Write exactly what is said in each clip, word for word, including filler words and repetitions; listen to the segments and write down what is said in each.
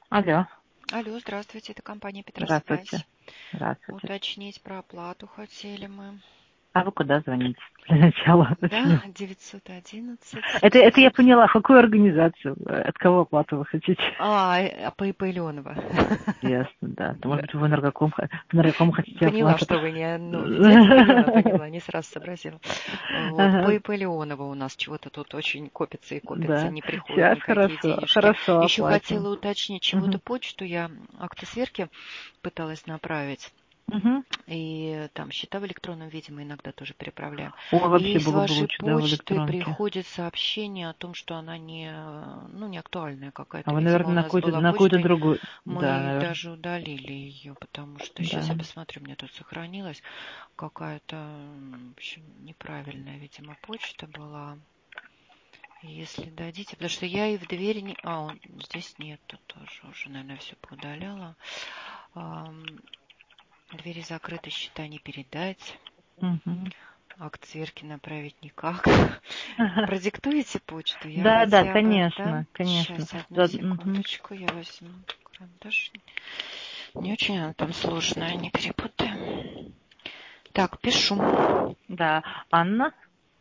Алло, Алло, здравствуйте, это компания здравствуйте. Петросвязь. Здравствуйте. Уточнить про оплату хотели мы. А вы куда звоните? Для начала Да, начнем. девятьсот одиннадцать Это, это я семьсот. поняла. В какую организацию? От кого оплату вы хотите? А, э, по ИП Леонова. Ясно, да. То, может Да. быть, вы в энергоком, в энергоком хотите Поняла, оплату. что вы не, ну, ведете, поняла, поняла, не сразу сообразила. Вот, по Ага, ИП Леонова у нас чего-то тут очень копится и копится, да. не приходят Сейчас никакие хорошо, денежки. хорошо Еще оплатим. хотела уточнить, чего-то Угу. почту я акты сверки пыталась направить. Угу. И там счета в электронном виде мы иногда тоже переправляем. Ой, вообще И с было бы вашей лучше, да, в почты электронке. приходит сообщение о том, что она не, ну, не актуальная А какая-то. вы, Видимо, наверное, у на нас какую-то, была на какую-то почта, другую. Да, мы наверное. даже удалили ее, потому что сейчас Да. я посмотрю, у меня тут сохранилась какая-то, м, в общем, неправильная, видимо, почта была. Если дадите, потому что я и в двери не... А, он, здесь нету тоже, уже, наверное, все поудаляла. Ам, Двери закрыты, счета не передать. Угу. Акт сверки направить никак. Продиктуете почту? Я Да, да, хотя бы, да? конечно, конечно. Сейчас, одну Да, мгм. секундочку, я возьму карандаш. Не очень она там сложная, не перепутаем. Так, пишу. Да, Анна.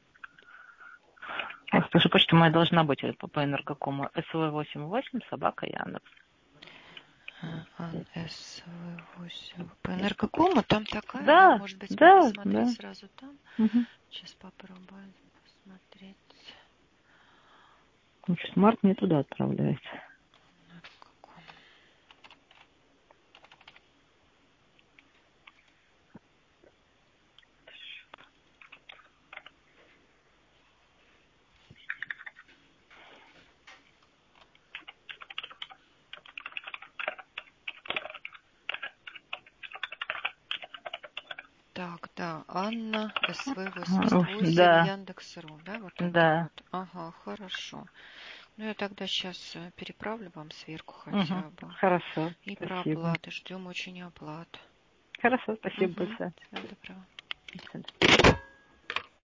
Вот, слушай, почта моя должна быть по, по энергокому. эс вэ восемь восемь собака Яндекс. эс вэ восемь. По энергокому там такая, да? Да, Может быть, мне да, посмотреть да. сразу там? Угу. Сейчас попробуем посмотреть. Значит, Март не туда отправляется. Энергоком. Так, да, Анна, эс вэ восемьдесят восемь, Да, Яндекс.ру, да, вот это да. вот. Ага, хорошо. Ну, я тогда сейчас переправлю вам сверху Угу. хотя бы. Хорошо, И про спасибо. оплаты. Ждем очень оплат. Хорошо, спасибо Угу. большое. Всего доброго. До свидания.